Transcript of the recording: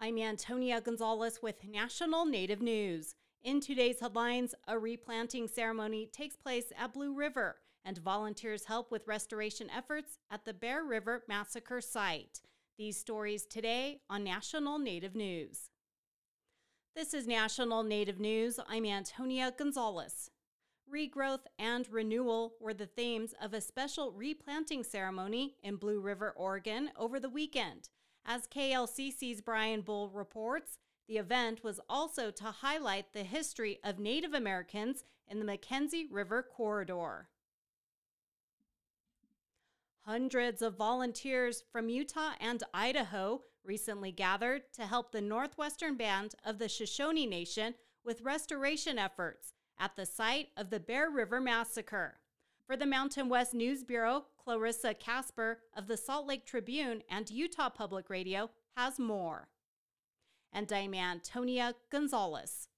I'm Antonia Gonzalez with National Native News. In today's headlines, a replanting ceremony takes place at Blue River, and volunteers help with restoration efforts at the Bear River Massacre site. These stories today on National Native News. This is National Native News. I'm Antonia Gonzalez. Regrowth and renewal were the themes of a special replanting ceremony in Blue River, Oregon over the weekend. As KLCC's Brian Bull reports, the event was also to highlight the history of Native Americans in the Mackenzie River corridor. Hundreds of volunteers from Utah and Idaho recently gathered to help the Northwestern Band of the Shoshone Nation with restoration efforts at the site of the Bear River Massacre. For the Mountain West News Bureau, Clarissa Casper of the Salt Lake Tribune and Utah Public Radio has more. And I'm Antonia Gonzalez.